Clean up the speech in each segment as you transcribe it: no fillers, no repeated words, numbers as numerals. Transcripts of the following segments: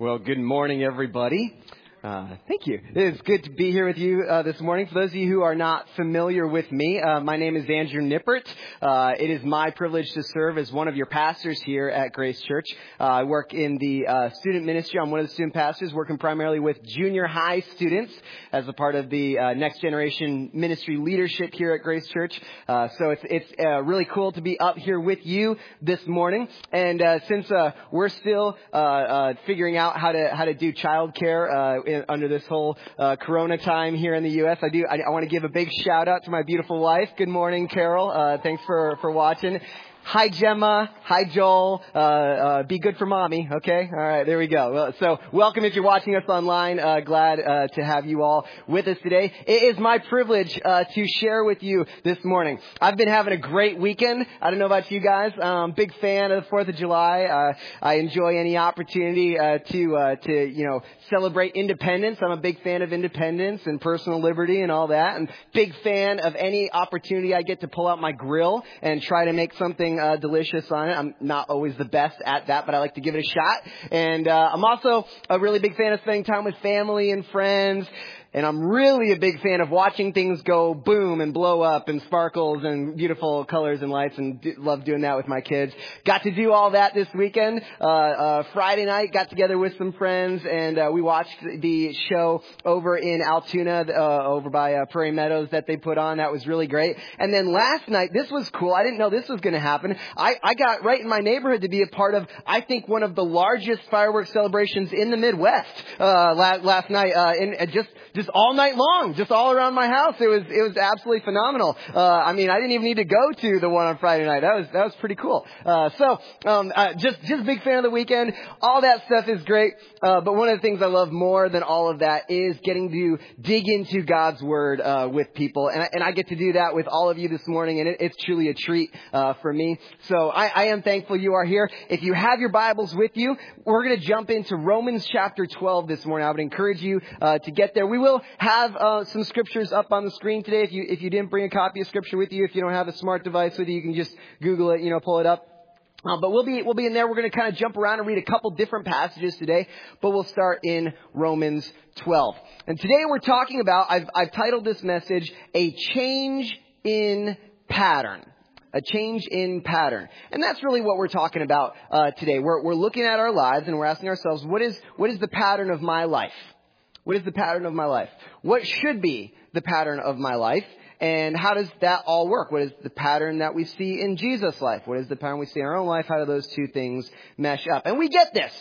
Well, good morning, everybody. Thank you. It is good to be here with you this morning. For those of you who are not familiar with me, my name is Andrew Nippert. It is my privilege to serve as one of your pastors here at Grace Church. I work in the student ministry. I'm one of the student pastors, working primarily with junior high students as a part of the next generation ministry leadership here at Grace Church. So it's really cool to be up here with you this morning. And since we're still figuring out how to do childcare under this whole Corona time here in the U.S., I want to give a big shout out to my beautiful wife. Good morning, Carol. Thanks for watching. Hi, Gemma. Hi, Joel. Be good for mommy. Okay. All right. There we go. Well, so welcome if you're watching us online. Glad to have you all with us today. It is my privilege to share with you this morning. I've been having a great weekend. I don't know about you guys. Big fan of the 4th of July. I enjoy any opportunity to celebrate independence. I'm a big fan of independence and personal liberty and all that. And big fan of any opportunity I get to pull out my grill and try to make something delicious on it. I'm not always the best at that, but I like to give it a shot. And I'm also a really big fan of spending time with family and friends. And I'm really a big fan of watching things go boom and blow up and sparkles and beautiful colors and lights, and love doing that with my kids. Got to do all that this weekend. Friday night, got together with some friends, and we watched the show over in Altoona, over by Prairie Meadows that they put on. That was really great. And then last night, this was cool. I didn't know this was going to happen. I got right in my neighborhood to be a part of, I think, one of the largest fireworks celebrations in the Midwest last night. Just all night long, just all around my house. It was absolutely phenomenal. I didn't even need to go to the one on Friday night. That was pretty cool. Just big fan of the weekend. All that stuff is great. But one of the things I love more than all of that is getting to dig into God's Word with people. And I get to do that with all of you this morning. And it's truly a treat for me. So I am thankful you are here. If you have your Bibles with you, we're going to jump into Romans chapter 12 this morning. I would encourage you to get there. We will have some scriptures up on the screen today. If you didn't bring a copy of scripture with you, if you don't have a smart device with you, you can just Google it, pull it up. But we'll be in there. We're going to kind of jump around and read a couple different passages today, but we'll start in Romans 12. And today we're talking about, I've titled this message, A Change in Pattern. A change in pattern. And that's really what we're talking about today. We're looking at our lives and we're asking ourselves, what is the pattern of my life? What is the pattern of my life? What should be the pattern of my life? And how does that all work? What is the pattern that we see in Jesus' life? What is the pattern we see in our own life? How do those two things mesh up? And we get this.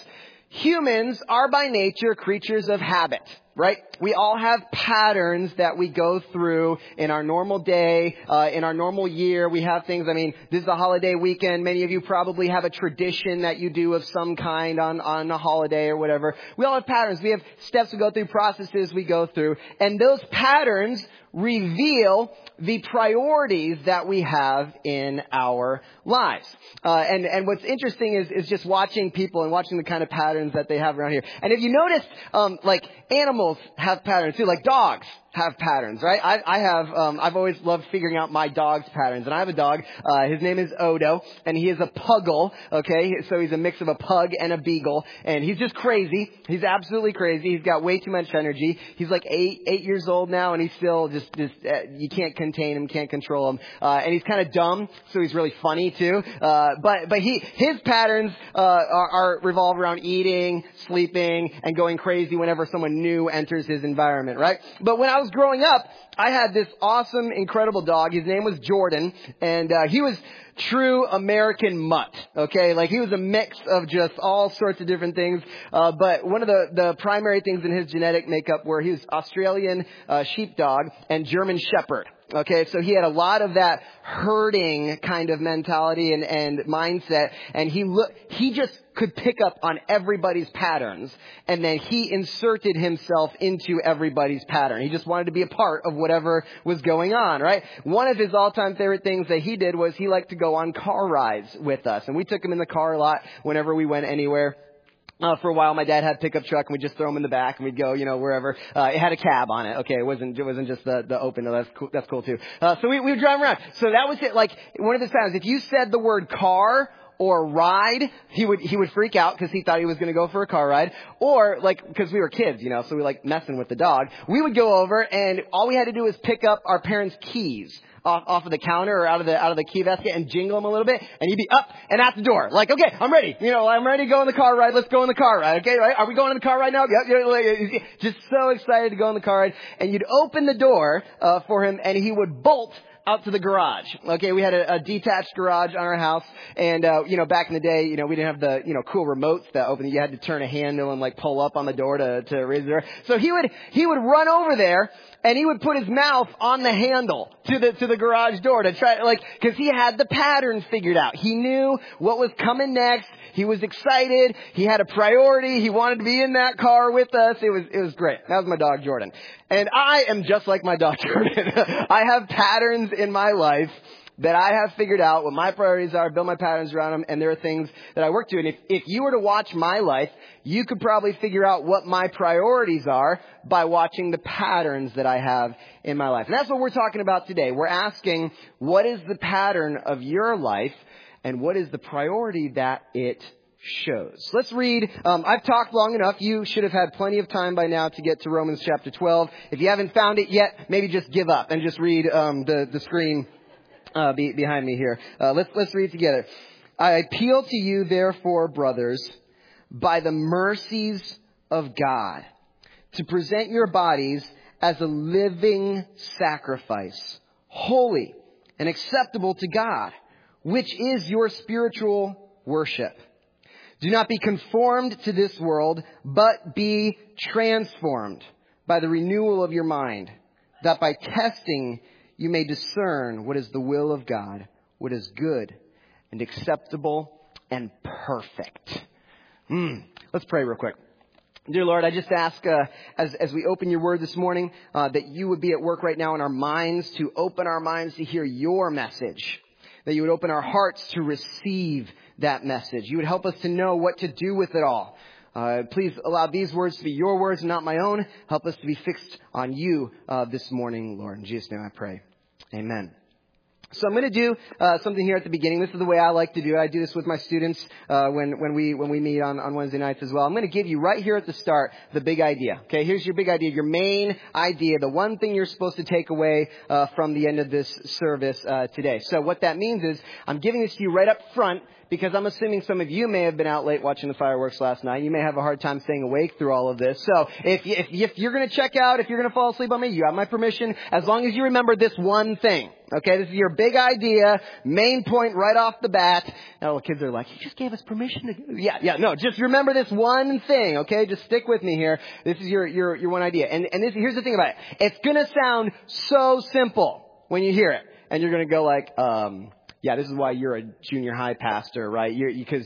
Humans are by nature creatures of habit, right? We all have patterns that we go through in our normal day, in our normal year. We have things, this is a holiday weekend. Many of you probably have a tradition that you do of some kind on a holiday or whatever. We all have patterns. We have steps we go through, processes we go through. And those patterns reveal the priorities that we have in our lives. And what's interesting is just watching people and watching the kind of patterns that they have around here. And if you notice, animals have patterns too, like dogs have patterns, right? I've always loved figuring out my dog's patterns. And I have a dog, his name is Odo, and he is a puggle, okay? So he's a mix of a pug and a beagle, and he's just crazy. He's absolutely crazy. He's got way too much energy. He's like 8 years old now, and he's still just you can't contain him, can't control him. And he's kind of dumb, so he's really funny too. But his patterns, are revolve around eating, sleeping, and going crazy whenever someone new enters his environment, right? But when I was growing up, I had this awesome, incredible dog. His name was Jordan, and he was true American mutt, okay? He was a mix of just all sorts of different things. But one of the primary things in his genetic makeup were he was Australian sheepdog and German shepherd. Okay, so he had a lot of that herding kind of mentality and mindset, and he just could pick up on everybody's patterns, and then he inserted himself into everybody's pattern. He just wanted to be a part of whatever was going on, right? One of his all-time favorite things that he did was he liked to go on car rides with us, and we took him in the car a lot whenever we went anywhere. For a while, my dad had a pickup truck, and we'd just throw him in the back, and we'd go, wherever. It had a cab on it. Okay, it wasn't just the open. No, that's cool too. So we would drive around. So that was it. One of his times, if you said the word car or ride, he would freak out because he thought he was going to go for a car ride. Or like, because we were kids, so we like messing with the dog. We would go over and all we had to do was pick up our parents' keys off of the counter or out of the key basket and jingle them a little bit, and he'd be up and at the door. Like, okay, I'm ready. I'm ready to go on the car ride. Let's go on the car ride. Okay, right? Are we going on the car ride now? Yep. Just so excited to go on the car ride. And you'd open the door for him, and he would bolt out to the garage. Okay, we had a detached garage on our house, and back in the day, we didn't have the cool remotes that open. You had to turn a handle and like pull up on the door to raise the door. So he would run over there, and he would put his mouth on the handle to the garage door to try, because he had the pattern figured out. He knew what was coming next. He was excited. He had a priority. He wanted to be in that car with us. It was great. That was my dog, Jordan. And I am just like my dog, Jordan. I have patterns in my life that I have figured out what my priorities are, build my patterns around them, and there are things that I work to. And if you were to watch my life, you could probably figure out what my priorities are by watching the patterns that I have in my life. And that's what we're talking about today. We're asking, what is the pattern of your life, and what is the priority that it shows? Let's read. I've talked long enough. You should have had plenty of time by now to get to Romans chapter 12. If you haven't found it yet, maybe just give up and just read the screen behind me here. Let's read together. I appeal to you, therefore, brothers, by the mercies of God, to present your bodies as a living sacrifice, holy and acceptable to God, which is your spiritual worship. Do not be conformed to this world, but be transformed by the renewal of your mind, that by testing you may discern what is the will of God, what is good and acceptable and perfect. Let's pray real quick. Dear Lord, I just ask, as we open your word this morning, that you would be at work right now in our minds, to open our minds to hear your message. That you would open our hearts to receive that message. You would help us to know what to do with it all. Please allow these words to be your words and not my own. Help us to be fixed on you this morning, Lord. In Jesus' name I pray. Amen. So I'm going to do something here at the beginning. This is the way I like to do it. I do this with my students when we meet on Wednesday nights as well. I'm going to give you right here at the start the big idea. Okay, here's your big idea, your main idea, the one thing you're supposed to take away from the end of this service today. So what that means is I'm giving this to you right up front, because I'm assuming some of you may have been out late watching the fireworks last night. You may have a hard time staying awake through all of this. So if you're going to check out, if you're going to fall asleep on me, you have my permission, as long as you remember this one thing. Okay, this is your big idea, main point right off the bat. Now the kids are like, "You just gave us permission to..." No, just remember this one thing, okay? Just stick with me here. This is your one idea. And here's the thing about it. It's gonna sound so simple when you hear it. And you're gonna go like, yeah, this is why you're a junior high pastor, right? Because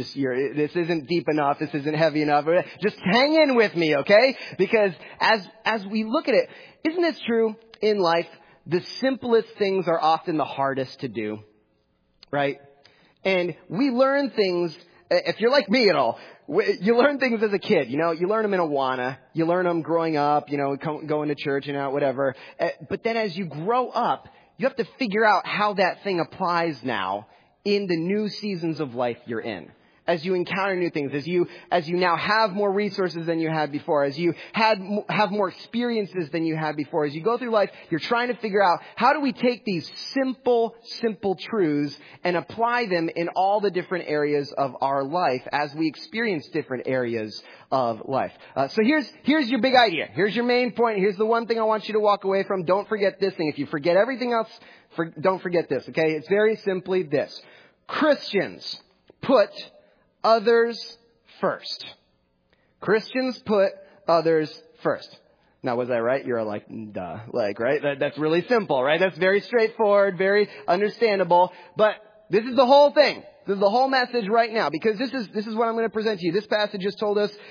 this isn't deep enough. This isn't heavy enough. Just hang in with me, okay? Because as we look at it, isn't this true in life? The simplest things are often the hardest to do, right? And we learn things, if you're like me at all, you learn things as a kid, you learn them in Awana, you learn them growing up, going to church and whatever. But then as you grow up, you have to figure out how that thing applies now in the new seasons of life you're in. As you encounter new things, as you now have more resources than you had before, as you have more experiences than you had before, as you go through life, you're trying to figure out, how do we take these simple truths and apply them in all the different areas of our life as we experience different areas of life. So here's your big idea. Here's your main point. Here's the one thing I want you to walk away from. Don't forget this thing. If you forget everything else, don't forget this, okay? It's very simply this. Christians put others first. Christians put others first. Now, was I right? You're like, duh. Right? That's really simple, right? That's very straightforward, very understandable. But this is the whole thing. This is the whole message right now, because this is what I'm going to present to you. This passage has told us,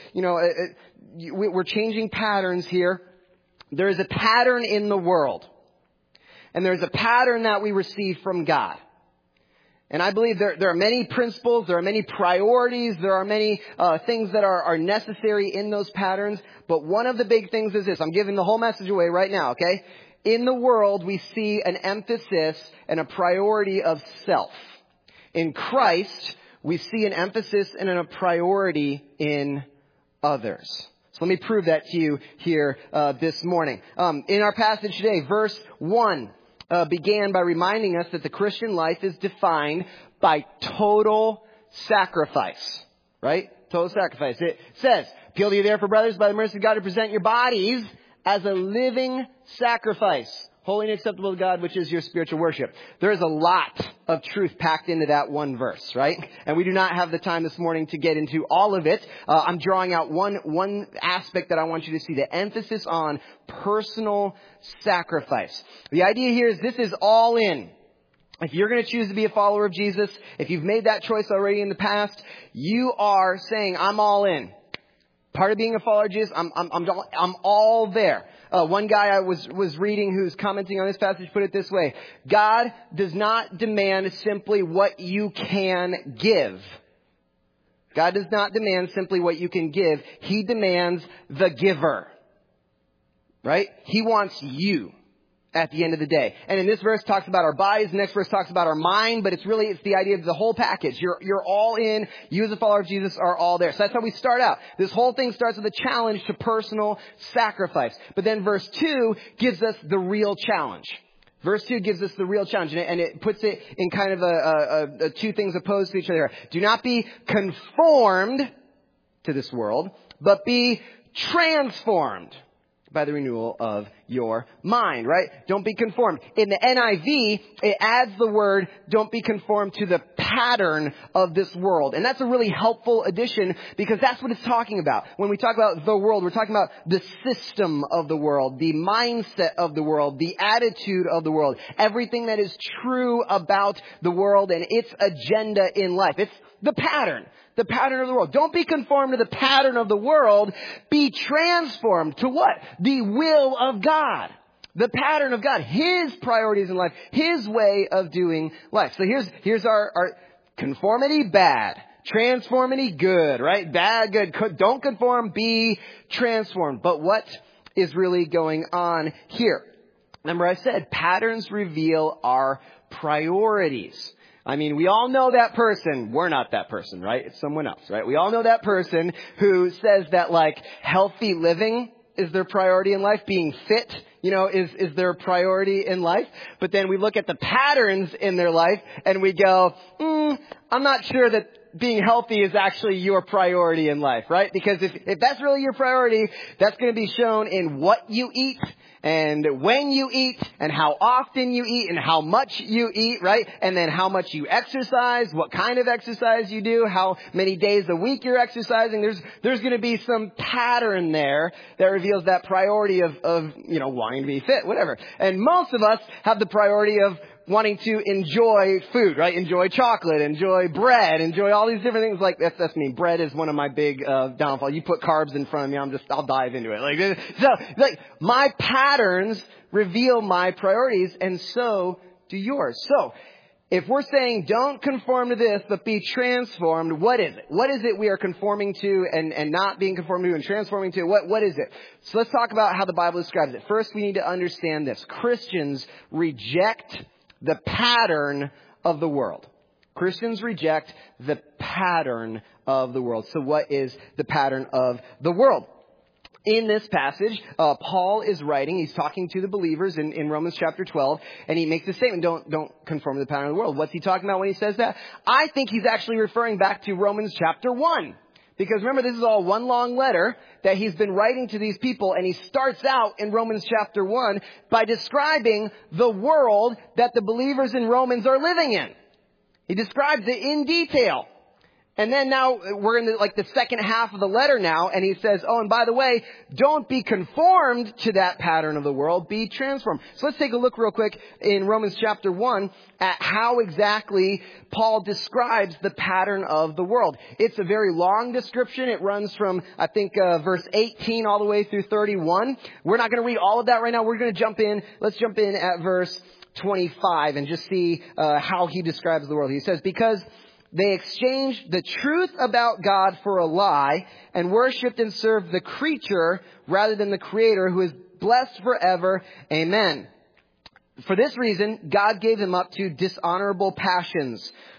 we're changing patterns here. There is a pattern in the world. And there's a pattern that we receive from God. And I believe there are many principles, there are many priorities, there are many things that are necessary in those patterns. But one of the big things is this. I'm giving the whole message away right now, okay? In the world, we see an emphasis and a priority of self. In Christ, we see an emphasis and a priority in others. So let me prove that to you here this morning. In our passage today, verse 1 began by reminding us that the Christian life is defined by total sacrifice, right? Total sacrifice. It says, appeal to you therefore, brothers, by the mercy of God, to present your bodies as a living sacrifice, holy and acceptable to God, which is your spiritual worship. There is a lot of truth packed into that one verse, right? And we do not have the time this morning to get into all of it. I'm drawing out one aspect that I want you to see, the emphasis on personal sacrifice. The idea here is this is all in. If you're going to choose to be a follower of Jesus, if you've made that choice already in the past, you are saying, I'm all in. Part of being a follower of Jesus, I'm all there. One guy I was reading who's commenting on this passage put it this way: God does not demand simply what you can give. God does not demand simply what you can give. He demands the giver. Right? He wants you at the end of the day. And in this verse talks about our bodies. The next verse talks about our mind, but it's the idea of the whole package. You're all in. You as a follower of Jesus are all there. So that's how we start out. This whole thing starts with a challenge to personal sacrifice. But then verse 2 gives us the real challenge. Verse 2 gives us the real challenge, and it puts it in kind of a two things opposed to each other. Do not be conformed to this world, but be transformed by the renewal of your mind, right? Don't be conformed. In the NIV, it adds the word, don't be conformed to the pattern of this world. And that's a really helpful addition because that's what it's talking about. When we talk about the world, we're talking about the system of the world, the mindset of the world, the attitude of the world, everything that is true about the world and its agenda in life. It's the pattern. The pattern of the world. Don't be conformed to the pattern of the world. Be transformed to what? The will of God. The pattern of God. His priorities in life. His way of doing life. So here's our conformity, bad. Transformity, good, right? Bad, good. Don't conform, be transformed. But what is really going on here? Remember I said patterns reveal our priorities. I mean, we all know that person. We're not that person, right? It's someone else, right? We all know that person who says that like healthy living is their priority in life. Being fit, is their priority in life. But then we look at the patterns in their life and we go, I'm not sure that being healthy is actually your priority in life, right? Because if that's really your priority, that's going to be shown in what you eat and when you eat and how often you eat and how much you eat, right? And then how much you exercise, what kind of exercise you do, how many days a week you're exercising. There's going to be some pattern there that reveals that priority of wanting to be fit, whatever. And most of us have the priority of wanting to enjoy food, right? Enjoy chocolate, enjoy bread, enjoy all these different things. Like that's me. Bread is one of my big downfalls. You put carbs in front of me, I'll dive into it. So my patterns reveal my priorities, and so do yours. So if we're saying don't conform to this, but be transformed, what is it? What is it we are conforming to and not being conformed to and transforming to? What is it? So let's talk about how the Bible describes it. First, we need to understand this. Christians reject the pattern of the world. Christians reject the pattern of the world. So what is the pattern of the world? In this passage, Paul is writing, he's talking to the believers in Romans chapter 12, and he makes a statement, don't conform to the pattern of the world. What's he talking about when he says that? I think he's actually referring back to Romans chapter 1. Because remember, this is all one long letter that he's been writing to these people, and he starts out in Romans chapter 1 by describing the world that the believers in Romans are living in. He describes it in detail. And then now we're in the second half of the letter now, and he says, and by the way, don't be conformed to that pattern of the world, be transformed. So let's take a look real quick in Romans chapter 1 at how exactly Paul describes the pattern of the world. It's a very long description. It runs from, I think, verse 18 all the way through 31. We're not going to read all of that right now. We're going to jump in. Let's jump in at verse 25 and just see how he describes the world. He says, because they exchanged the truth about God for a lie and worshipped and served the creature rather than the Creator, who is blessed forever. Amen. For this reason, God gave them up to dishonorable passions.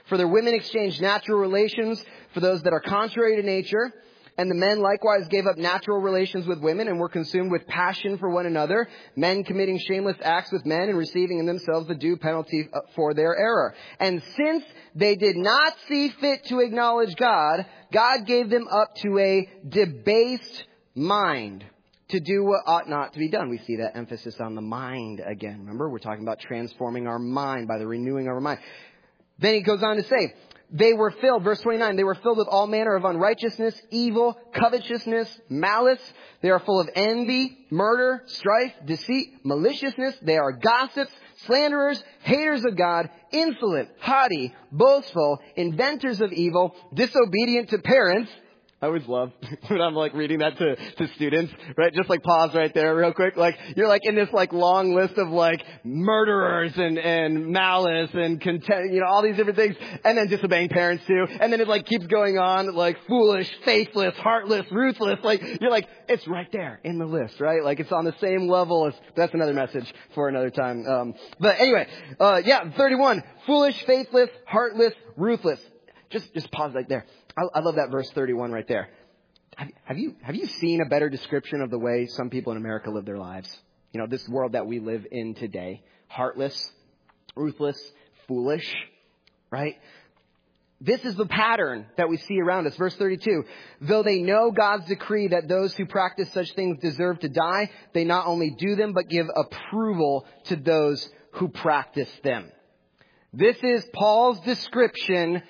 For their women exchanged natural relations for those that are contrary to nature. And the men likewise gave up natural relations with women and were consumed with passion for one another, men committing shameless acts with men and receiving in themselves the due penalty for their error. And since they did not see fit to acknowledge God, God gave them up to a debased mind to do what ought not to be done. We see that emphasis on the mind again. Remember, we're talking about transforming our mind by the renewing of our mind. Then he goes on to say, they were filled, verse 29, they were filled with all manner of unrighteousness, evil, covetousness, malice. They are full of envy, murder, strife, deceit, maliciousness. They are gossips, slanderers, haters of God, insolent, haughty, boastful, inventors of evil, disobedient to parents. I always love when I'm like reading that to students, right? Just like pause right there real quick. Like you're like in this like long list of like murderers and malice and contempt, all these different things. And then disobeying parents too. And then it like keeps going on like foolish, faithless, heartless, ruthless. Like you're like, it's right there in the list, right? Like it's on the same level as, that's another message for another time. But anyway, 31, foolish, faithless, heartless, ruthless. Just pause right there. I love that verse 31 right there. Have you seen a better description of the way some people in America live their lives? This world that we live in today. Heartless, ruthless, foolish, right? This is the pattern that we see around us. Verse 32, though they know God's decree that those who practice such things deserve to die, they not only do them, but give approval to those who practice them. This is Paul's description.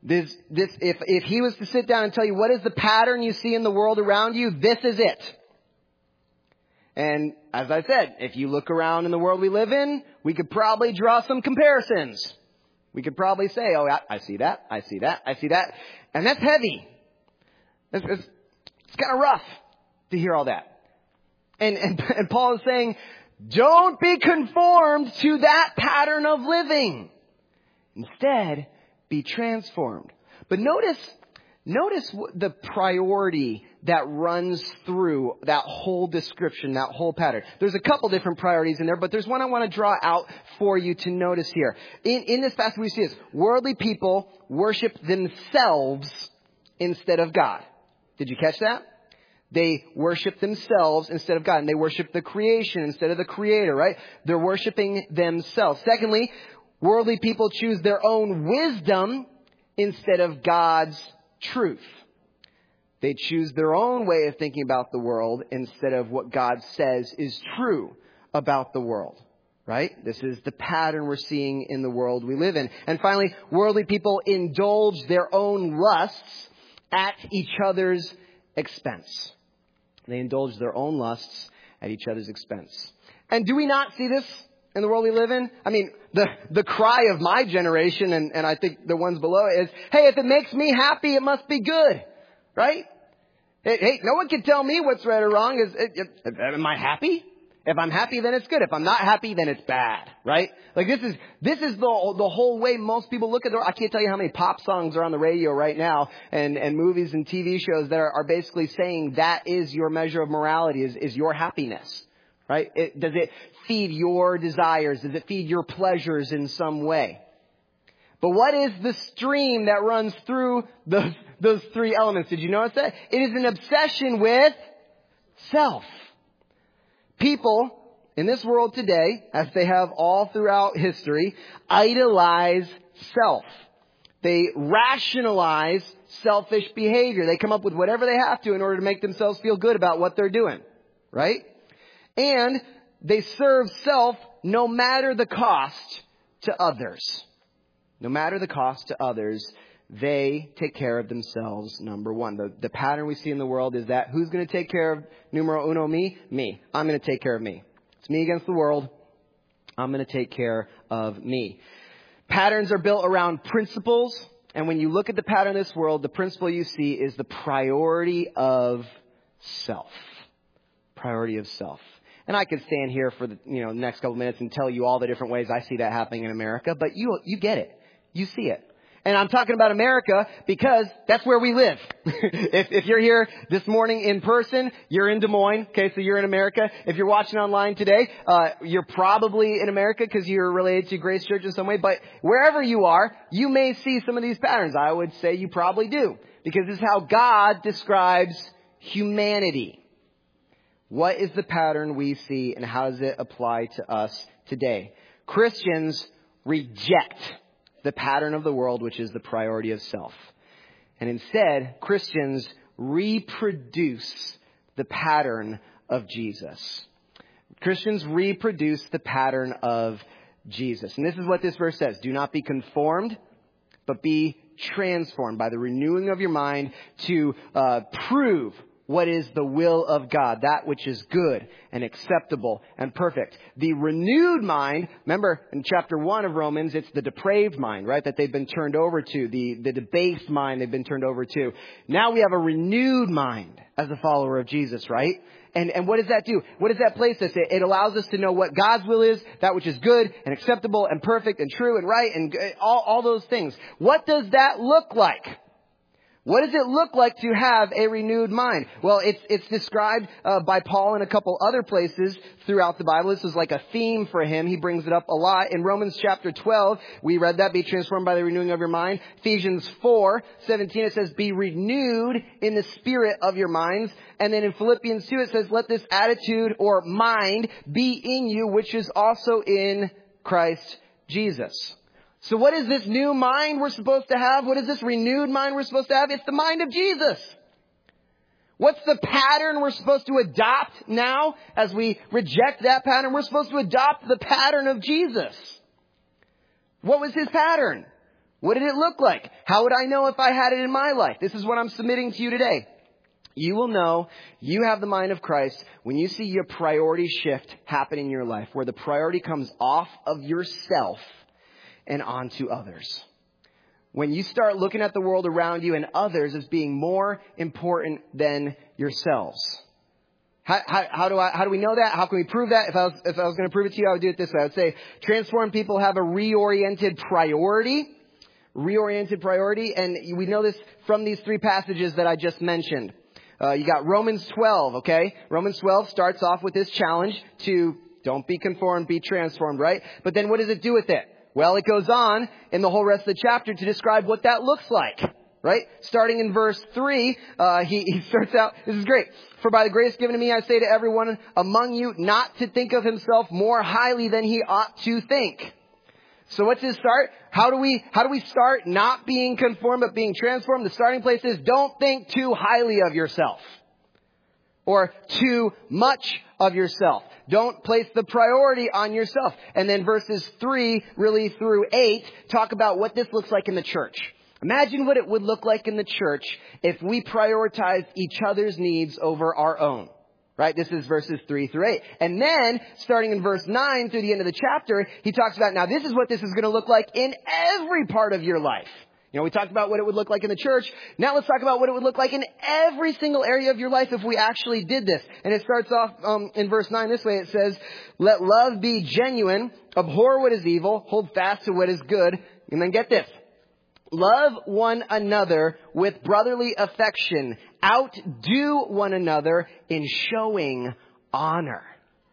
If he was to sit down and tell you what is the pattern you see in the world around you, this is it. And as I said, if you look around in the world we live in, we could probably draw some comparisons. We could probably say, oh, I see that, I see that, I see that. And that's heavy. It's kind of rough to hear all that. And Paul is saying, don't be conformed to that pattern of living. Instead, be transformed. But notice the priority that runs through that whole description, that whole pattern. There's a couple different priorities in there, but there's one I want to draw out for you to notice here. In this passage we see this. Worldly people worship themselves instead of God. Did you catch that? They worship themselves instead of God. And they worship the creation instead of the Creator, right? They're worshiping themselves. Secondly, worldly people choose their own wisdom instead of God's truth. They choose their own way of thinking about the world instead of what God says is true about the world. Right? This is the pattern we're seeing in the world we live in. And finally, worldly people indulge their own lusts at each other's expense. They indulge their own lusts at each other's expense. And do we not see this in the world we live in? I mean, the cry of my generation, and I think the ones below it, is, hey, if it makes me happy, it must be good. Right? Hey, no one can tell me what's right or wrong. Am I happy? If I'm happy, then it's good. If I'm not happy, then it's bad. Right? Like this is the whole way most people look at the world. I can't tell you how many pop songs are on the radio right now and movies and TV shows that are basically saying that is your measure of morality, is your happiness. Right? Does it feed your desires? Does it feed your pleasures in some way? But what is the stream that runs through those three elements? Did you notice that? It is an obsession with self. People in this world today, as they have all throughout history, idolize self. They rationalize selfish behavior. They come up with whatever they have to in order to make themselves feel good about what they're doing. Right? And they serve self no matter the cost to others. No matter the cost to others, they take care of themselves, number one. The pattern we see in the world is that who's going to take care of numero uno, me? Me. I'm going to take care of me. It's me against the world. I'm going to take care of me. Patterns are built around principles. And when you look at the pattern of this world, the principle you see is the priority of self. Priority of self. And I could stand here for the next couple minutes and tell you all the different ways I see that happening in America. But you get it. You see it. And I'm talking about America because that's where we live. If you're here this morning in person, you're in Des Moines. Okay, so you're in America. If you're watching online today, you're probably in America because you're related to Grace Church in some way. But wherever you are, you may see some of these patterns. I would say you probably do, because this is how God describes humanity. What is the pattern we see, and how does it apply to us today? Christians reject the pattern of the world, which is the priority of self. And instead, Christians reproduce the pattern of Jesus. Christians reproduce the pattern of Jesus. And this is what this verse says. Do not be conformed, but be transformed by the renewing of your mind to prove what is the will of God, that which is good and acceptable and perfect. The renewed mind, remember in chapter 1 of Romans, it's the depraved mind, right, that they've been turned over to, the debased mind they've been turned over to. Now we have a renewed mind as a follower of Jesus, right? And what does that do? What does that place us? It allows us to know what God's will is, that which is good and acceptable and perfect and true and right and all those things. What does that look like? What does it look like to have a renewed mind? Well, it's described by Paul in a couple other places throughout the Bible. This is like a theme for him. He brings it up a lot. In Romans chapter 12, we read that, be transformed by the renewing of your mind. Ephesians 4:17, it says, be renewed in the spirit of your minds. And then in Philippians 2, it says, let this attitude or mind be in you, which is also in Christ Jesus. So what is this new mind we're supposed to have? What is this renewed mind we're supposed to have? It's the mind of Jesus. What's the pattern we're supposed to adopt now as we reject that pattern? We're supposed to adopt the pattern of Jesus. What was his pattern? What did it look like? How would I know if I had it in my life? This is what I'm submitting to you today. You will know you have the mind of Christ when you see your priority shift happen in your life, where the priority comes off of yourself and onto others. When you start looking at the world around you and others as being more important than yourselves. How do we know that? How can we prove that? If I was going to prove it to you, I would do it this way. I would say transformed people have a reoriented priority. And we know this from these three passages that I just mentioned. You got Romans 12, okay? Romans 12 starts off with this challenge to don't be conformed, be transformed, right? But then what does it do with it? Well, it goes on in the whole rest of the chapter to describe what that looks like, right? Starting in verse 3, he starts out, this is great. For by the grace given to me, I say to everyone among you not to think of himself more highly than he ought to think. So what's his start? How do we start not being conformed but being transformed? The starting place is don't think too highly of yourself or too much of yourself. Don't place the priority on yourself. And then verses 3 really through 8 talk about what this looks like in the church. Imagine what it would look like in the church if we prioritized each other's needs over our own. Right? This is verses 3 through 8. And then, starting in verse 9 through the end of the chapter, he talks about, now this is what this is going to look like in every part of your life. You know, we talked about what it would look like in the church. Now let's talk about what it would look like in every single area of your life if we actually did this. And it starts off in verse 9 this way. It says, let love be genuine, abhor what is evil, hold fast to what is good. And then get this. Love one another with brotherly affection. Outdo one another in showing honor.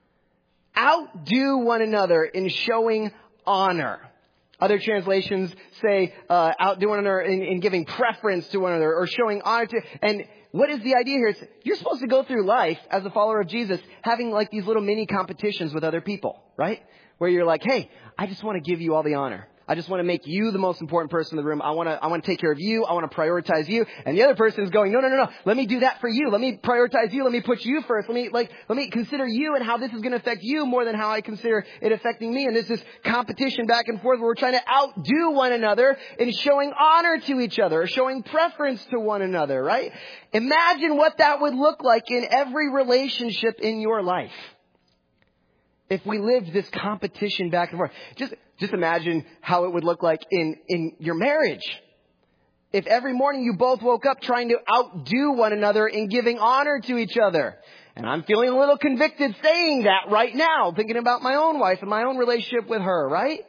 Outdo one another in showing honor. Other translations say outdo one another in giving preference to one another or showing honor to. And what is the idea here? It's, you're supposed to go through life as a follower of Jesus having like these little mini competitions with other people, right? Where you're like, hey, I just want to give you all the honor. I just want to make you the most important person in the room. I want to take care of you. I want to prioritize you. And the other person is going, no. Let me do that for you. Let me prioritize you. Let me put you first. Let me consider you and how this is going to affect you more than how I consider it affecting me. And there's this competition back and forth where we're trying to outdo one another in showing honor to each other or showing preference to one another, right? Imagine what that would look like in every relationship in your life. If we lived this competition back and forth. Just imagine how it would look like in your marriage. If every morning you both woke up trying to outdo one another in giving honor to each other. And I'm feeling a little convicted saying that right now, thinking about my own wife and my own relationship with her, right?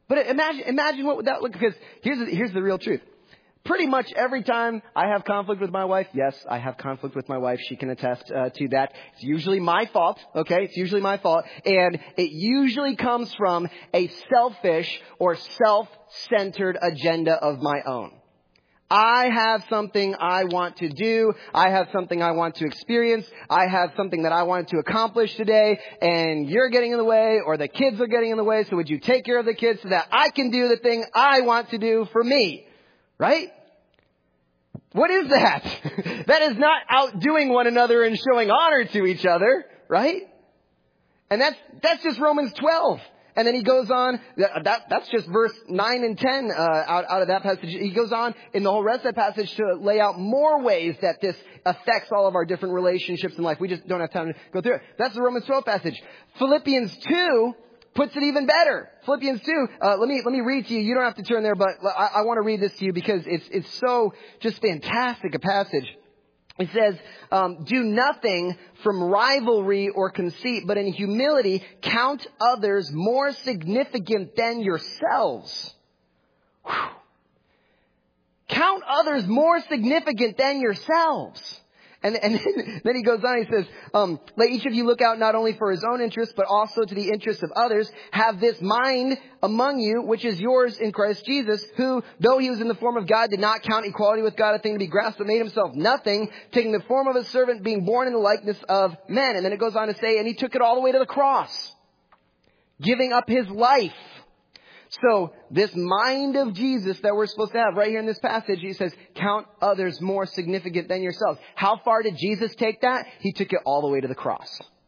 But imagine what would that look, because here's the real truth. Pretty much every time I have conflict with my wife, yes, I have conflict with my wife. She can attest to that. It's usually my fault, okay? It's usually my fault. And it usually comes from a selfish or self-centered agenda of my own. I have something I want to do. I have something I want to experience. I have something that I wanted to accomplish today, and you're getting in the way, or the kids are getting in the way, so would you take care of the kids so that I can do the thing I want to do for me? Right? What is that? That is not outdoing one another and showing honor to each other, right? And that's just Romans 12. And then he goes on, that's just verse 9 and 10 out of that passage. He goes on in the whole rest of that passage to lay out more ways that this affects all of our different relationships in life. We just don't have time to go through it. That's the Romans 12 passage. Philippians 2 puts it even better. Philippians 2, let me read to you. You don't have to turn there, but I want to read this to you because it's so just fantastic a passage. It says, do nothing from rivalry or conceit, but in humility count others more significant than yourselves. Whew. Count others more significant than yourselves. And then he goes on, he says, let each of you look out not only for his own interests, but also to the interests of others. Have this mind among you, which is yours in Christ Jesus, who, though he was in the form of God, did not count equality with God a thing to be grasped, but made himself nothing, taking the form of a servant, being born in the likeness of men. And then it goes on to say, and he took it all the way to the cross, giving up his life. So this mind of Jesus that we're supposed to have right here in this passage, he says, count others more significant than yourselves. How far did Jesus take that? He took it all the way to the cross.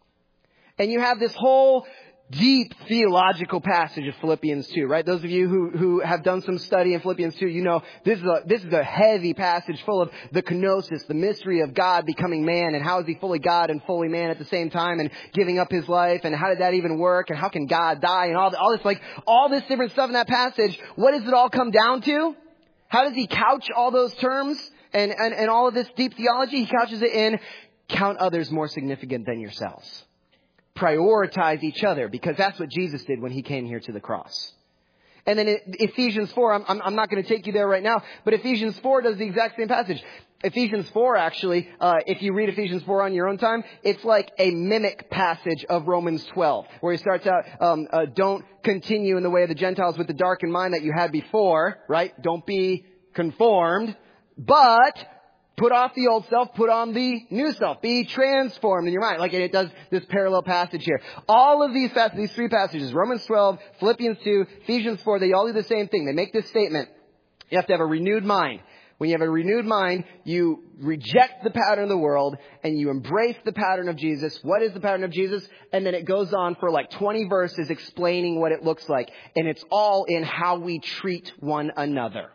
And you have this whole deep theological passage of Philippians 2, right? Those of you who have done some study in Philippians 2, you know this is a heavy passage full of the kenosis, the mystery of God becoming man, and how is he fully God and fully man at the same time, and giving up his life, and how did that even work, and how can God die, and all this different stuff in that passage. What does it all come down to? How does he couch all those terms and all of this deep theology? He couches it in, count others more significant than yourselves. Prioritize each other, because that's what Jesus did when he came here to the cross. And then Ephesians 4, I'm not going to take you there right now, but Ephesians 4 does the exact same passage. Ephesians 4, actually, if you read Ephesians 4 on your own time, it's like a mimic passage of Romans 12, where he starts out, don't continue in the way of the Gentiles with the darkened mind that you had before, right? Don't be conformed, but put off the old self, put on the new self. Be transformed in your mind. Like it does this parallel passage here. All of these three passages, Romans 12, Philippians 2, Ephesians 4, they all do the same thing. They make this statement. You have to have a renewed mind. When you have a renewed mind, you reject the pattern of the world and you embrace the pattern of Jesus. What is the pattern of Jesus? And then it goes on for like 20 verses explaining what it looks like. And it's all in how we treat one another.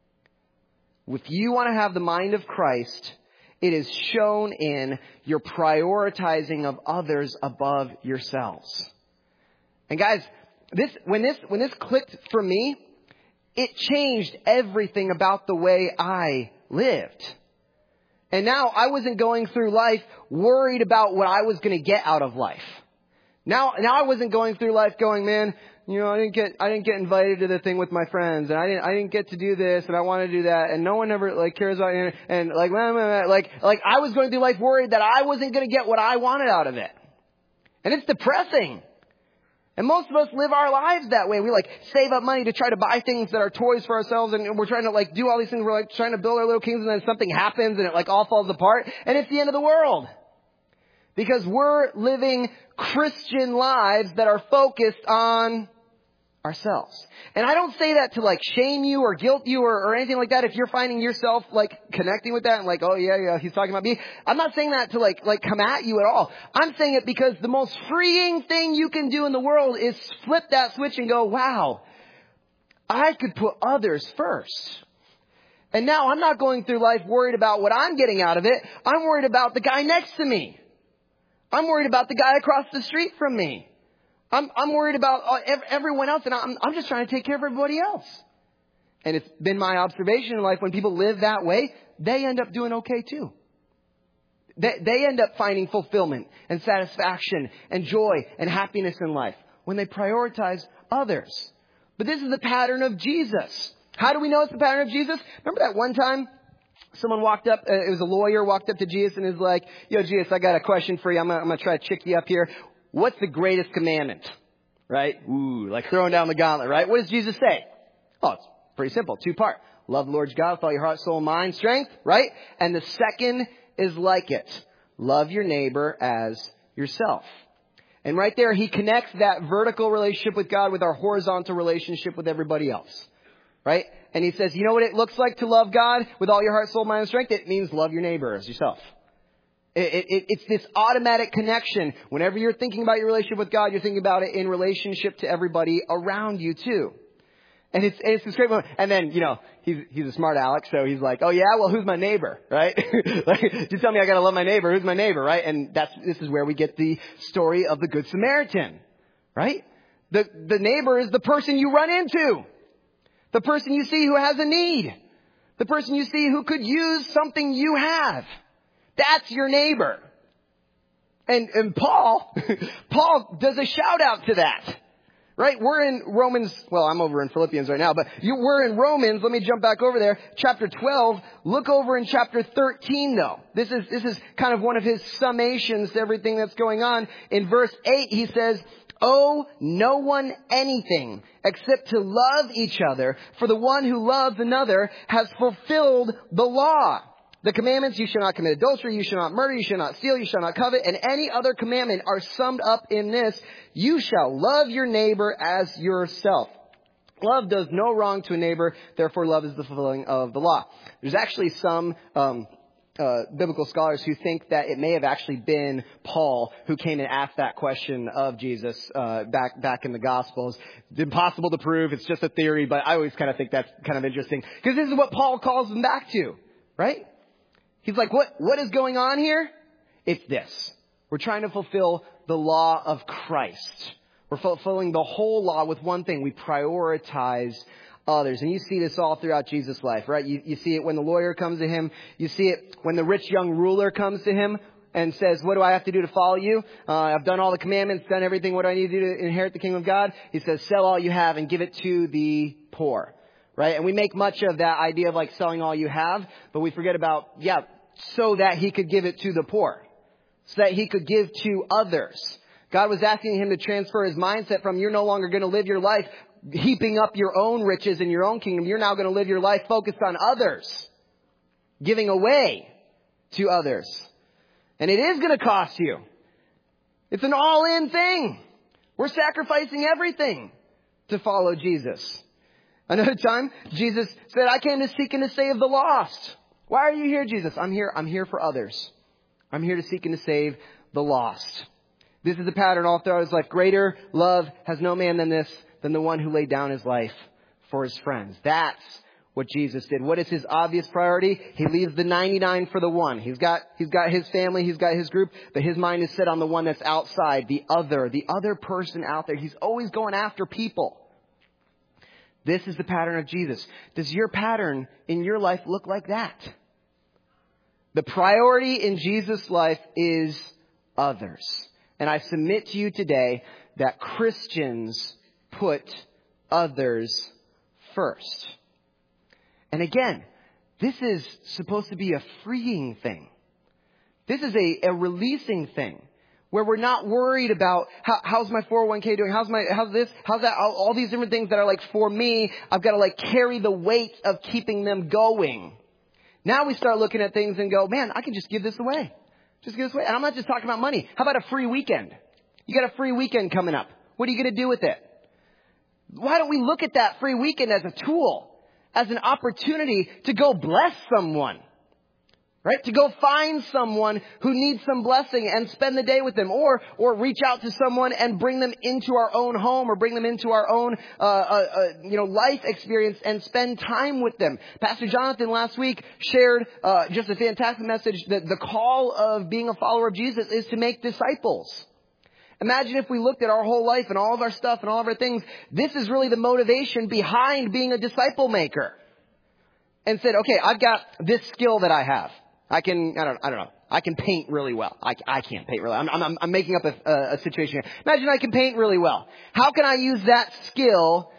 If you want to have the mind of Christ, it is shown in your prioritizing of others above yourselves. And guys, when this clicked for me, it changed everything about the way I lived. And now I wasn't going through life worried about what I was going to get out of life. Now I wasn't going through life going, man, you know, I didn't get invited to the thing with my friends, and I didn't get to do this, and I want to do that, and no one ever cares about it, and like I was going through life worried that I wasn't going to get what I wanted out of it. And it's depressing. And most of us live our lives that way. We save up money to try to buy things that are toys for ourselves, and we're trying to do all these things. We're trying to build our little kingdoms, and then something happens and it all falls apart, and it's the end of the world. Because we're living Christian lives that are focused on ourselves. And I don't say that to shame you or guilt you or anything like that. If you're finding yourself connecting with that and oh yeah, he's talking about me. I'm not saying that to come at you at all. I'm saying it because the most freeing thing you can do in the world is flip that switch and go, wow, I could put others first. And now I'm not going through life worried about what I'm getting out of it. I'm worried about the guy next to me. I'm worried about the guy across the street from me. I'm worried about everyone else, and I'm just trying to take care of everybody else. And it's been my observation in life, when people live that way, they end up doing okay too. They end up finding fulfillment and satisfaction and joy and happiness in life when they prioritize others. But this is the pattern of Jesus. How do we know it's the pattern of Jesus? Remember that one time someone walked up, it was a lawyer, walked up to Jesus and is like, yo, Jesus, I got a question for you. I'm going to try to trick you up here. What's the greatest commandment? Right? Ooh, like throwing down the gauntlet, right? What does Jesus say? Oh, it's pretty simple. 2-part. Love the Lord your God with all your heart, soul, mind, strength, right? And the second is like it. Love your neighbor as yourself. And right there, he connects that vertical relationship with God with our horizontal relationship with everybody else. Right? And he says, you know what it looks like to love God with all your heart, soul, mind, and strength? It means love your neighbor as yourself. It's this automatic connection. Whenever you're thinking about your relationship with God, you're thinking about it in relationship to everybody around you too. And it's this great moment. And then, he's a smart Alex, so he's like, oh yeah, well, who's my neighbor, right? Like, you tell me I gotta love my neighbor. Who's my neighbor, right? And this is where we get the story of the Good Samaritan, right? The neighbor is the person you run into. The person you see who has a need. The person you see who could use something you have. That's your neighbor. And Paul does a shout out to that. Right? We're in Romans, well, I'm over in Philippians right now, but we're in Romans. Let me jump back over there. Chapter 12. Look over in chapter 13 though. This is kind of one of his summations to everything that's going on. In verse 8, he says, owe no one anything except to love each other, for the one who loves another has fulfilled the law. The commandments, you shall not commit adultery, you shall not murder, you shall not steal, you shall not covet, and any other commandment are summed up in this: you shall love your neighbor as yourself. Love does no wrong to a neighbor, therefore love is the fulfilling of the law. There's actually some biblical scholars who think that it may have actually been Paul who came and asked that question of Jesus back in the Gospels. It's impossible to prove. It's just a theory, but I always kind of think that's kind of interesting because this is what Paul calls them back to, right? He's like, what is going on here? It's this. We're trying to fulfill the law of Christ. We're fulfilling the whole law with one thing. We prioritize others. And you see this all throughout Jesus' life, right? You see it when the lawyer comes to him. You see it when the rich young ruler comes to him and says, what do I have to do to follow you? I've done all the commandments, done everything. What do I need to do to inherit the kingdom of God? He says, sell all you have and give it to the poor. Right? And we make much of that idea of like selling all you have, but we forget about, so that he could give it to the poor. So that he could give to others. God was asking him to transfer his mindset from you're no longer going to live your life heaping up your own riches in your own kingdom. You're now going to live your life focused on others. Giving away to others. And it is going to cost you. It's an all-in thing. We're sacrificing everything to follow Jesus. Another time, Jesus said, I came to seek and to save the lost. Why are you here, Jesus? I'm here for others. I'm here to seek and to save the lost. This is the pattern all throughout his life. Greater love has no man than the one who laid down his life for his friends. That's what Jesus did. What is his obvious priority? He leaves the 99 for the one. He's got his family, he's got his group, but his mind is set on the one that's outside, the other person out there. He's always going after people. This is the pattern of Jesus. Does your pattern in your life look like that? The priority in Jesus' life is others. And I submit to you today that Christians put others first. And again, this is supposed to be a freeing thing. This is a releasing thing. Where we're not worried about how's my 401k doing? How's this? How's that? All these different things that are like for me. I've got to like carry the weight of keeping them going. Now we start looking at things and go, man, I can just give this away. Just give this away. And I'm not just talking about money. How about a free weekend? You got a free weekend coming up. What are you going to do with it? Why don't we look at that free weekend as a tool, as an opportunity to go bless someone? Right? To go find someone who needs some blessing and spend the day with them, or reach out to someone and bring them into our own home or bring them into our own, life experience and spend time with them. Pastor Jonathan last week shared, just a fantastic message that the call of being a follower of Jesus is to make disciples. Imagine if we looked at our whole life and all of our stuff and all of our things. This is really the motivation behind being a disciple maker. And said, okay, I've got this skill that I have. I don't know. I can paint really well. I can't paint really well. I'm making up a situation here. Imagine I can paint really well. How can I use that skill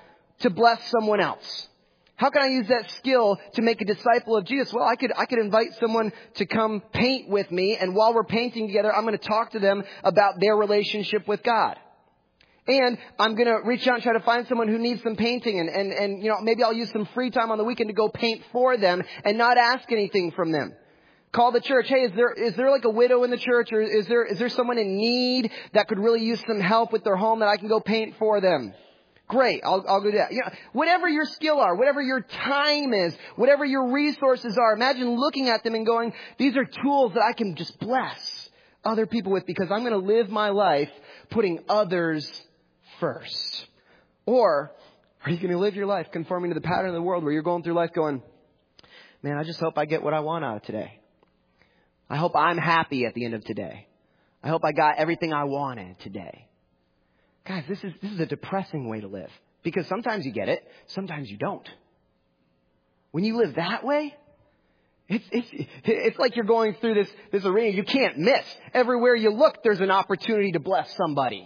to bless someone else? How can I use that skill to make a disciple of Jesus? Well, I could invite someone to come paint with me, and while we're painting together, I'm going to talk to them about their relationship with God. And I'm going to reach out and try to find someone who needs some painting, and maybe I'll use some free time on the weekend to go paint for them and not ask anything from them. Call the church. Hey, is there like a widow in the church, or is there someone in need that could really use some help with their home that I can go paint for them? Great, I'll go do that. Whatever your skill are, whatever your time is, whatever your resources are, imagine looking at them and going, these are tools that I can just bless other people with, because I'm going to live my life putting others first. Or are you going to live your life conforming to the pattern of the world where you're going through life going, man, I just hope I get what I want out of today. I hope I'm happy at the end of today. I hope I got everything I wanted today. Guys, this is a depressing way to live, because sometimes you get it, sometimes you don't. When you live that way, it's like you're going through this arena you can't miss. Everywhere you look, there's an opportunity to bless somebody.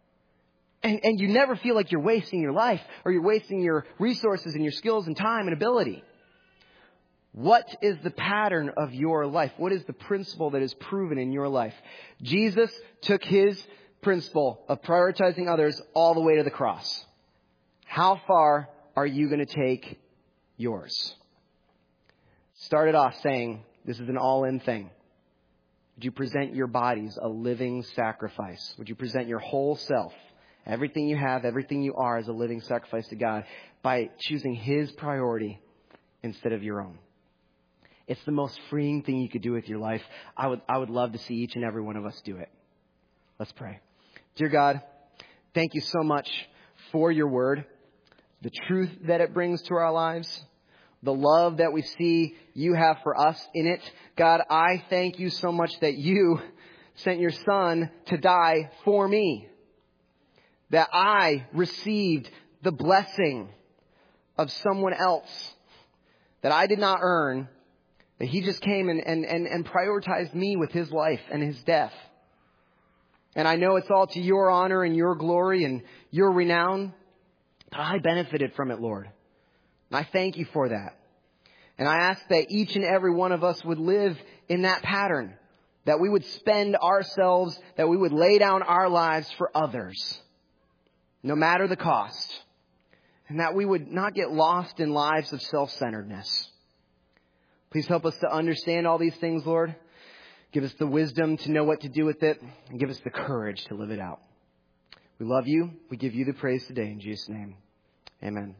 And you never feel like you're wasting your life, or you're wasting your resources and your skills and time and ability. What is the pattern of your life? What is the principle that is proven in your life? Jesus took his principle of prioritizing others all the way to the cross. How far are you going to take yours? Started off saying this is an all-in thing. Would you present your bodies a living sacrifice? Would you present your whole self, everything you have, everything you are, as a living sacrifice to God by choosing his priority instead of your own? It's the most freeing thing you could do with your life. I would love to see each and every one of us do it. Let's pray. Dear God, thank you so much for your word, the truth that it brings to our lives, the love that we see you have for us in it. God, I thank you so much that you sent your son to die for me, that I received the blessing of someone else that I did not earn, that he just came and prioritized me with his life and his death. And I know it's all to your honor and your glory and your renown, but I benefited from it, Lord. And I thank you for that. And I ask that each and every one of us would live in that pattern, that we would spend ourselves, that we would lay down our lives for others, no matter the cost, and that we would not get lost in lives of self-centeredness. Please help us to understand all these things, Lord. Give us the wisdom to know what to do with it, and give us the courage to live it out. We love you. We give you the praise today in Jesus' name. Amen.